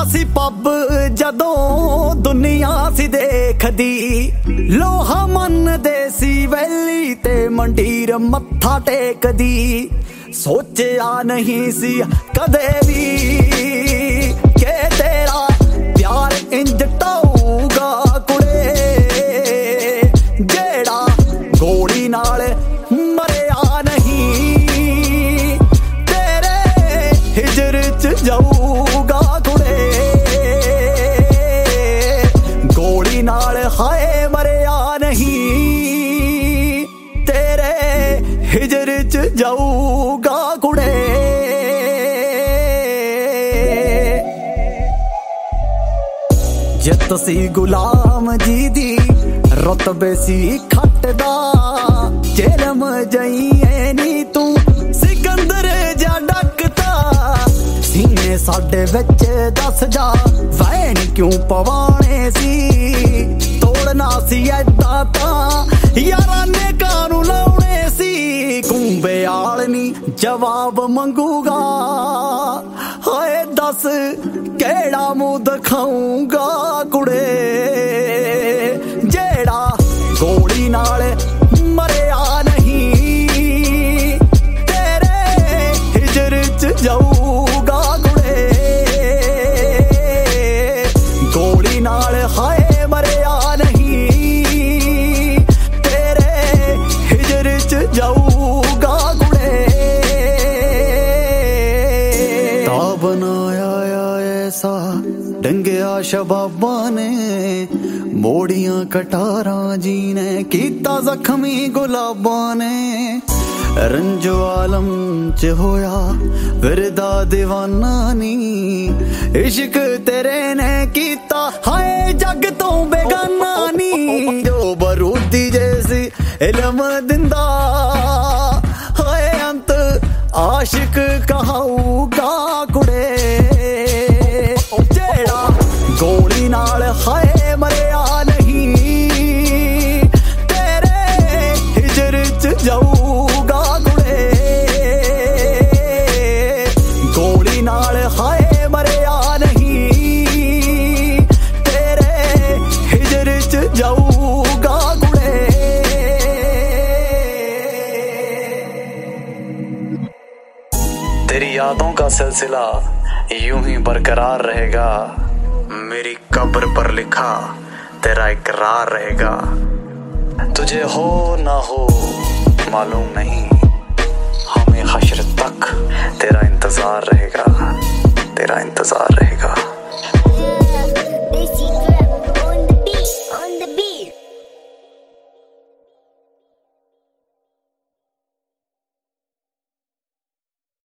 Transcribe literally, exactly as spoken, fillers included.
सी pub जदों दुनिया सी देखदी, लोहा मनदे सी वैली ते मंडीर मत्था टेकदी। सोचिया नहीं सी कदे भी के तेरा प्यार इंज टाऊगा कुड़े, जेड़ा गोली नाल मरिया नहीं तेरे हिजर च जाऊगा कुड़े। गोली नाल हाय मरिया नहीं तेरे हिजर च जाऊगा कुड़े। जे तुसी गुलाम जी दी रुतबे सी खटदा, जेलम जाइए नी तू सिकंदर जा डकता। सीने साडे विच दस जा वैन क्यों पवाने सी, तोड़ना सी ऐदा तां यारां ने कानू लाउणे सी। कुंबे आल नी जवाब मंगूगा, हाय दस केड़ा मुंह दिखाऊंगा कुड़े, जेड़ा गोली नाल मरिया नहीं तेरे हिजर च जाऊगा कुड़े। गोली नाल हाय मरिया नहीं तेरे हिजर च जाऊगा कुड़े। ता बनाया ऐसा डंगिया शबाबा ने, मोड़ियां कटारां जी ने कीता जख्मी गुलाबा ने। रंजो आलम च होया विरदा दीवाना नी, इश्क तेरे ने कीता हाय जग तो बेगाना नी। जो बरूदी जैसी इल्म दिंदा, हाय अंत आशिक कहाऊगा कुड़े, जेड़ा गोली नाल हाय मरिया नहीं तेरे हिजर च जाऊगा कुड़े। गोली नाल हाय मरिया नहीं तेरे हिजर च जाऊगा कुड़े। तेरी यादों का सिलसिला यूं ही बरकरार रहेगा, मेरी कब्र पर लिखा तेरा इकरार रहेगा। तुझे हो ना हो मालूम नहीं, हमें हश्र तक तेरा इंतजार रहेगा, तेरा इंतजार रहेगा।